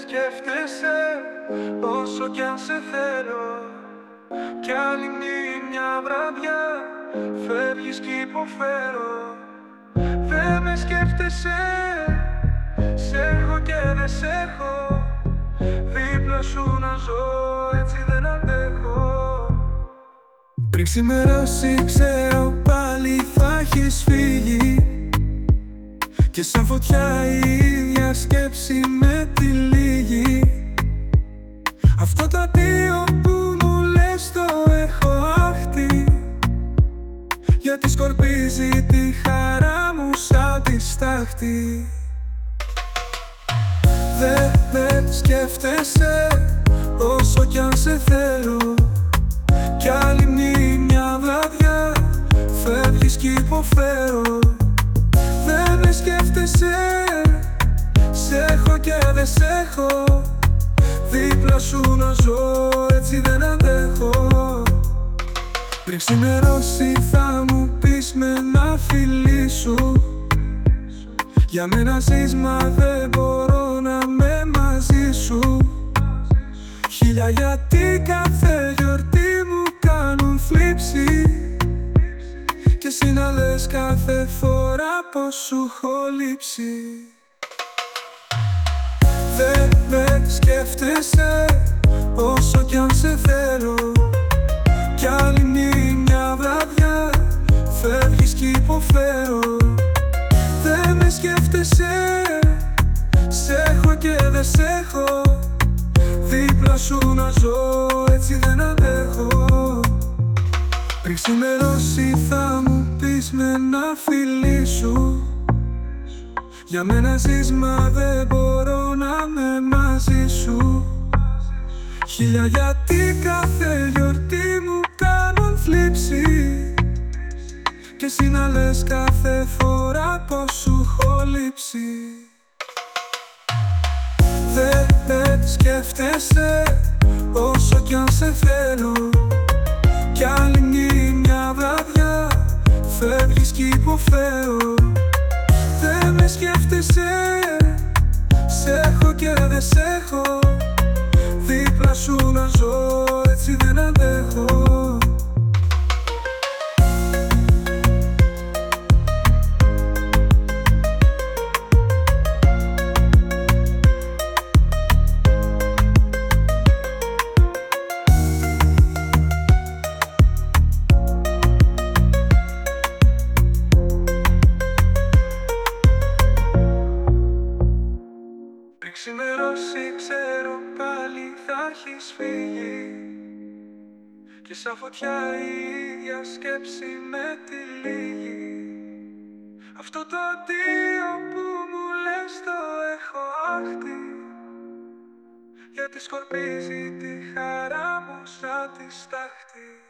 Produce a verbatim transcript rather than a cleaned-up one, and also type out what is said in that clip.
σκέφτεσαι όσο κι αν σε θέλω. Κι άλλη μια βραδιά φεύγεις κι υποφέρω. Δεν με σκέφτεσαι, σ' έχω και δεν σ' έχω. Δίπλα σου να ζω, έτσι δεν αντέχω. Πριν ξημερώσει ξέρω πάλι θα έχεις φύγει. Και σαν φωτιά η ίδια σκέψη με τυλίγει. Αυτό το αντίο που μου λες το έχω άχτη, γιατί σκορπίζει τη χαρά μου σαν τη στάχτη. Δε με σκέφτεσαι όσο κι αν σε θέλω. Κι άλλη μια βραδιά φεύγεις κι υποφέρω. Δεν με σκέφτεσαι, σ' έχω και δεν σ' έχω. Δίπλα σου να ζω, έτσι δεν αντέχω. Πριν ξημερώσει θα μου πεις με ένα φιλί σου. Για μένα ζεις μα δεν μπορώ να είμαι μαζί σου. Χίλια γιατί κάθε γιορτή μου κάνουν θλίψη. Και εσύ να λες κάθε φορά πως σου έχω λείψει. Δεν με σκέφτεσαι όσο κι αν σε θέλω. Κι άλλη μια βραδιά φεύγεις κι υποφέρω. Δεν με σκέφτεσαι, σ' έχω και δεν σ' έχω. Δίπλα σου να ζω, έτσι δεν αντέχω. Πριν ξημερώσει θα μου πεις με ένα φιλί σου. Για μένα ζεις μα δεν μπορώ να είμαι μαζί σου. Χίλια γιατί κάθε γιορτή μου κάνουν θλίψη. Και εσύ να λες κάθε φορά πως σου έχω λείψει. Δεν με σκέφτεσαι όσο κι αν σε θέλω. Κι άλλη μια βραδιά φεύγεις κι υποφέρω. Δεν με σκέφτεσαι, σ' έχω και δεν σ' έχω. Δίπλα σου να ζω, έτσι δεν αντέχω. Πριν ξημερώσει ξέρω πάλι θα έχεις φύγει. Και σαν φωτιά η ίδια σκέψη με τυλίγει. Αυτό το αντίο που μου λες το έχω άχτη, γιατί σκορπίζει τη χαρά μου σαν τη στάχτη.